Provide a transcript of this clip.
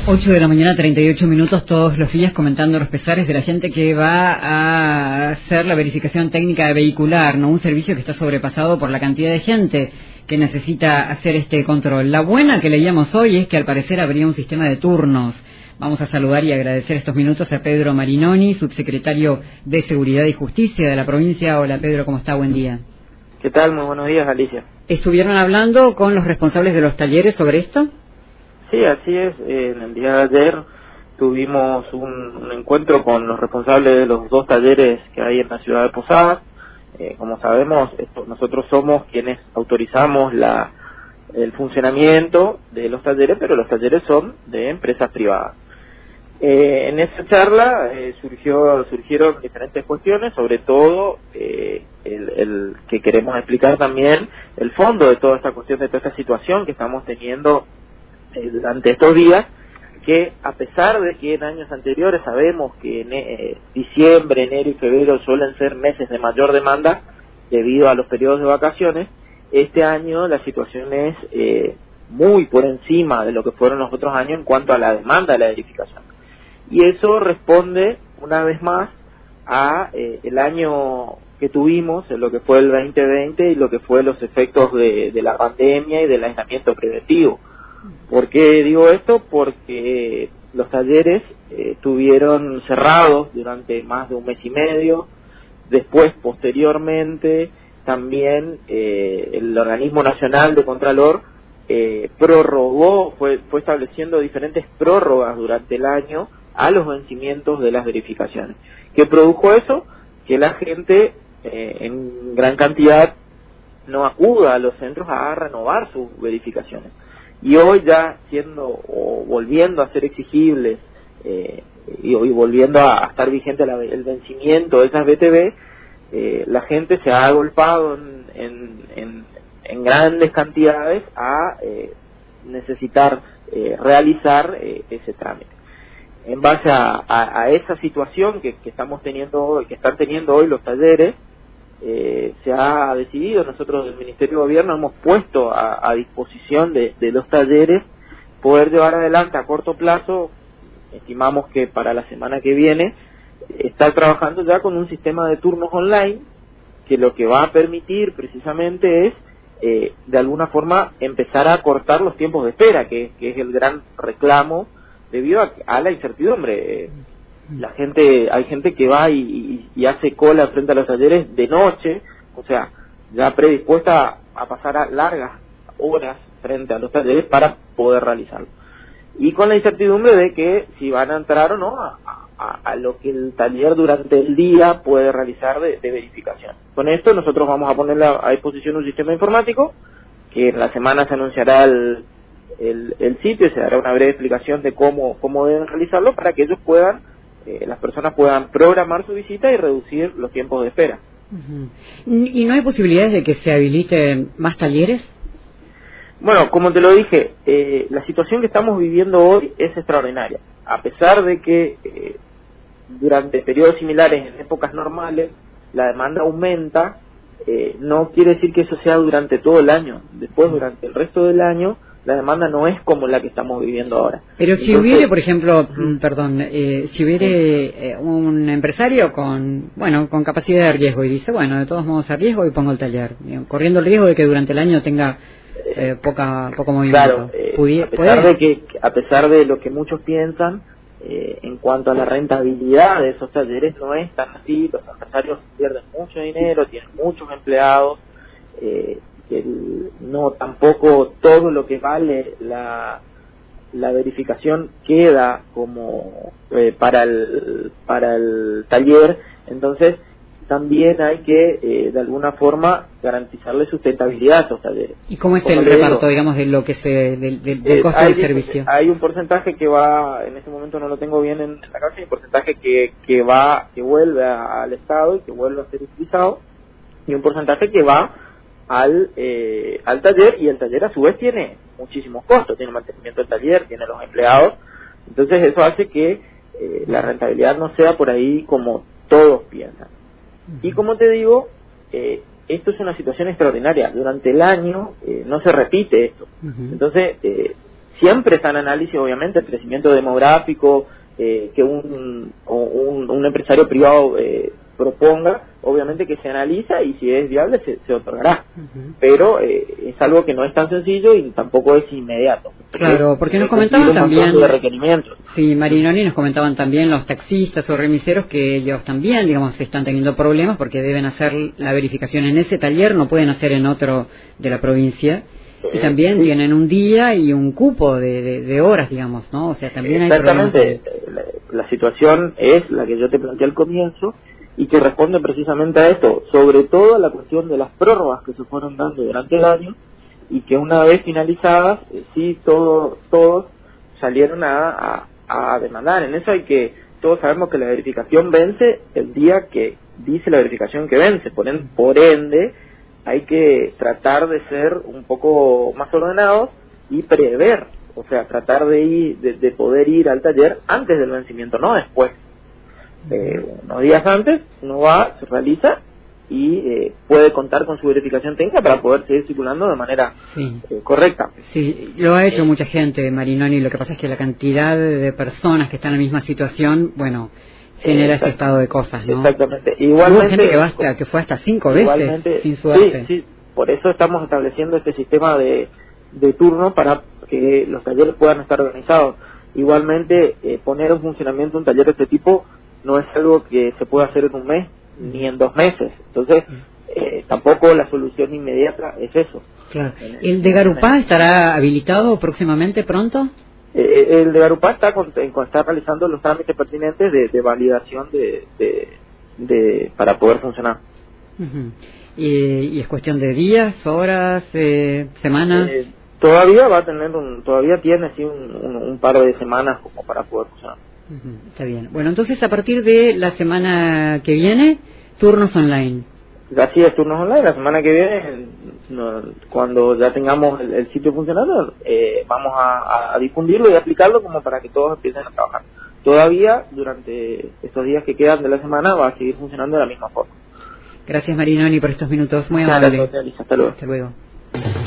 8 de la mañana, 38 minutos, todos los días comentando los pesares de la gente que va a hacer la verificación técnica vehicular, ¿no? Un servicio que está sobrepasado por la cantidad de gente que necesita hacer este control. La buena que leíamos hoy es que al parecer habría un sistema de turnos. Vamos a saludar y agradecer estos minutos a Pedro Marinoni, subsecretario de Seguridad y Justicia de la provincia. Hola Pedro, ¿cómo está? Buen día. ¿Qué tal? Muy buenos días, Alicia. ¿Estuvieron hablando con los responsables de los talleres sobre esto? Sí, así es. En el día de ayer tuvimos un encuentro con los responsables de los dos talleres que hay en la ciudad de Posadas. Como sabemos, nosotros somos quienes autorizamos el funcionamiento de los talleres, pero los talleres son de empresas privadas. En esa charla surgieron diferentes cuestiones, sobre todo el que queremos explicar también el fondo de toda esta cuestión, de toda esta situación que estamos teniendo durante estos días, que a pesar de que en años anteriores sabemos que diciembre, enero y febrero suelen ser meses de mayor demanda debido a los periodos de vacaciones, este año la situación es muy por encima de lo que fueron los otros años en cuanto a la demanda de la verificación. Y eso responde una vez más a el año que tuvimos, en lo que fue el 2020 y lo que fue los efectos de la pandemia y del aislamiento preventivo. ¿Por qué digo esto? Porque los talleres estuvieron cerrados durante más de un mes y medio. Después, posteriormente, también el Organismo Nacional de Contralor prorrogó, fue estableciendo diferentes prórrogas durante el año a los vencimientos de las verificaciones. ¿Qué produjo eso? Que la gente en gran cantidad no acuda a los centros a renovar sus verificaciones. Y hoy ya volviendo a ser exigibles y hoy volviendo a estar vigente el vencimiento de esas BTV, la gente se ha agolpado en grandes cantidades a necesitar realizar ese trámite. En base a esa situación que estamos teniendo hoy, que están teniendo hoy los talleres, se ha decidido, nosotros del Ministerio de Gobierno hemos puesto a disposición de los talleres poder llevar adelante a corto plazo, estimamos que para la semana que viene, estar trabajando ya con un sistema de turnos online, que lo que va a permitir precisamente es, de alguna forma, empezar a cortar los tiempos de espera, que es el gran reclamo debido a la incertidumbre. Hay gente que va y hace cola frente a los talleres de noche, o sea, ya predispuesta a pasar largas horas frente a los talleres para poder realizarlo. Y con la incertidumbre de que si van a entrar o no a lo que el taller durante el día puede realizar de verificación. Con esto nosotros vamos a poner a disposición un sistema informático que en la semana se anunciará el sitio y se dará una breve explicación de cómo deben realizarlo para que ellos las personas puedan programar su visita y reducir los tiempos de espera. ¿Y no hay posibilidades de que se habiliten más talleres? Bueno, como te lo dije, la situación que estamos viviendo hoy es extraordinaria. A pesar de que durante periodos similares, en épocas normales, la demanda aumenta, no quiere decir que eso sea durante todo el año. Después, durante el resto del año, la demanda no es como la que estamos viviendo ahora. Pero si hubiere, por ejemplo, si hubiere un empresario con capacidad de riesgo y dice, bueno, de todos modos arriesgo y pongo el taller, corriendo el riesgo de que durante el año tenga poco movimiento. Claro, a pesar de lo que muchos piensan, en cuanto a la rentabilidad de esos talleres, no es tan así. Los empresarios pierden mucho dinero, tienen muchos empleados, no tampoco todo lo que vale la verificación queda como para el taller. Entonces también hay que de alguna forma garantizarle sustentabilidad a esos talleres. ¿Y cómo es el reparto, digamos, de lo que del costo del servicio? Hay un porcentaje que va, en este momento no lo tengo bien en la cabeza, hay un porcentaje que vuelve al Estado y que vuelve a ser utilizado, y un porcentaje que va al taller, y el taller a su vez tiene muchísimos costos, tiene mantenimiento del taller, tiene los empleados. Entonces eso hace que la rentabilidad no sea por ahí como todos piensan. Y como te digo, esto es una situación extraordinaria. Durante el año no se repite esto. Entonces siempre está en análisis, obviamente, el crecimiento demográfico que un empresario privado proponga, obviamente que se analiza y si es viable se otorgará. Pero es algo que no es tan sencillo y tampoco es inmediato. Claro, porque nos comentaban también, de requerimientos. Sí, Marinoni, nos comentaban también los taxistas o remiseros que ellos también, digamos, están teniendo problemas porque deben hacer la verificación en ese taller, no pueden hacer en otro de la provincia. Y también tienen un día y un cupo de horas, digamos, ¿no? O sea, también hay problemas. Exactamente. La situación es la que yo te planteé al comienzo y que responde precisamente a esto, sobre todo a la cuestión de las prórrogas que se fueron dando durante el año y que una vez finalizadas, sí, todos salieron a demandar. En eso todos sabemos que la verificación vence el día que dice la verificación que vence, por ende hay que tratar de ser un poco más ordenados y prever, o sea, tratar de poder ir al taller antes del vencimiento, no después. Unos días antes uno va, se realiza y puede contar con su verificación técnica para poder seguir circulando de manera correcta. Sí, lo ha hecho mucha gente, Marinoni, lo que pasa es que la cantidad de personas que están en la misma situación, bueno, genera ese estado de cosas, ¿no? Exactamente. Igualmente, hubo gente que fue hasta 5 veces sin suerte. Sí, por eso estamos estableciendo este sistema de turno para que los talleres puedan estar organizados. Igualmente, poner en funcionamiento un taller de este tipo no es algo que se pueda hacer en un mes ni en 2 meses. Entonces, tampoco la solución inmediata es eso. Claro. ¿El de Garupá estará habilitado próximamente, pronto? El de Garupá está realizando los trámites pertinentes de validación para poder funcionar. ¿Y es cuestión de días, horas, semanas? Todavía va a tener todavía tiene sí un par de semanas como para poder funcionar. Está bien. Bueno, entonces a partir de la semana que viene, turnos online. Así es, turnos online. La semana que viene, cuando ya tengamos el sitio funcionando, vamos a difundirlo y aplicarlo como para que todos empiecen a trabajar. Todavía, durante estos días que quedan de la semana, va a seguir funcionando de la misma forma. Gracias, Marinoni, por estos minutos. Muy amable. Hasta luego. Hasta luego.